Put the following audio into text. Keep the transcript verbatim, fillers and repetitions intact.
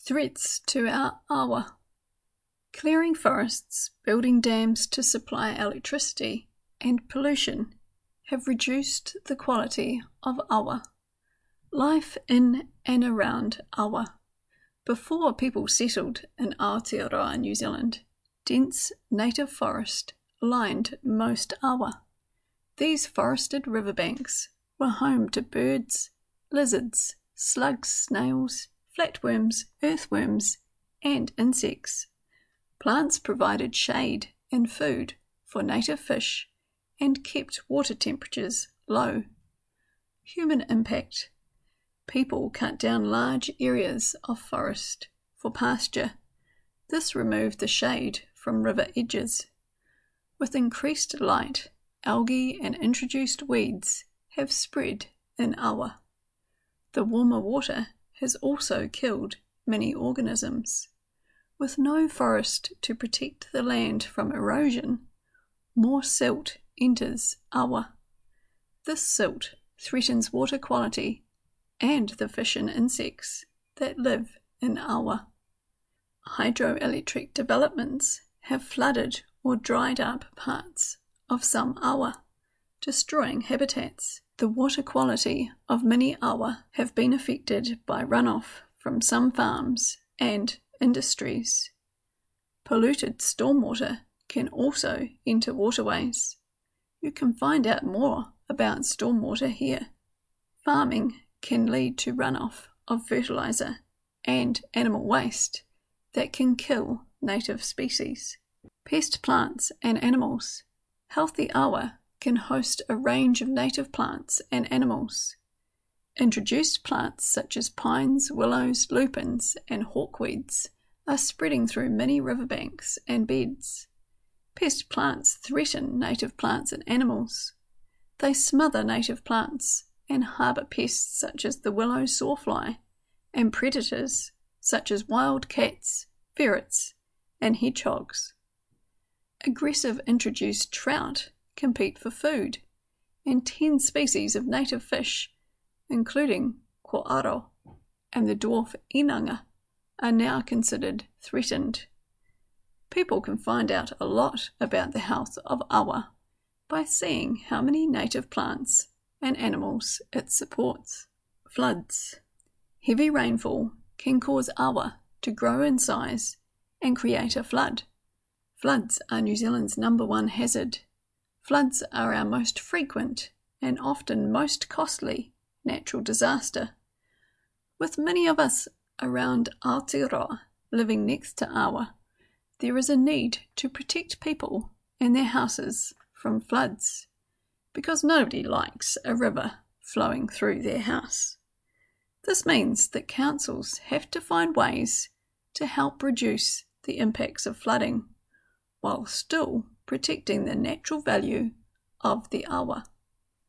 Threats to our awa. Clearing forests, building dams to supply electricity, and pollution have reduced the quality of awa. Life in and around awa. Before people settled in Aotearoa, New Zealand, dense native forest lined most awa. These forested riverbanks were home to birds, lizards, slugs, snails, flatworms, earthworms, and insects. Plants provided shade and food for native fish and kept water temperatures low. Human impact. People cut down large areas of forest for pasture. This removed the shade from river edges. With increased light, algae and introduced weeds have spread in awa. The warmer water has also killed many organisms. With no forest to protect the land from erosion, more silt enters awa. This silt threatens water quality and the fish and insects that live in awa. Hydroelectric developments have flooded or dried up parts of some awa, destroying habitats. The water quality of many awa have been affected by runoff from some farms and industries. Polluted stormwater can also enter waterways. You can find out more about stormwater here. Farming can lead to runoff of fertilizer and animal waste that can kill native species. Pest plants and animals. Healthy awa can host a range of native plants and animals. Introduced plants such as pines, willows, lupins, and hawkweeds are spreading through many riverbanks and beds. Pest plants threaten native plants and animals. They smother native plants and harbour pests such as the willow sawfly and predators such as wild cats, ferrets, and hedgehogs. Aggressive introduced trout compete for food, and ten species of native fish, including ko'aro and the dwarf inanga, are now considered threatened. People can find out a lot about the health of awa by seeing how many native plants and animals it supports. Floods. Heavy rainfall can cause awa to grow in size and create a flood. Floods are New Zealand's number one hazard. Floods are our most frequent and often most costly natural disaster. With many of us around Aotearoa living next to awa, there is a need to protect people and their houses from floods, because nobody likes a river flowing through their house. This means that councils have to find ways to help reduce the impacts of flooding, while still protecting the natural value of the awa.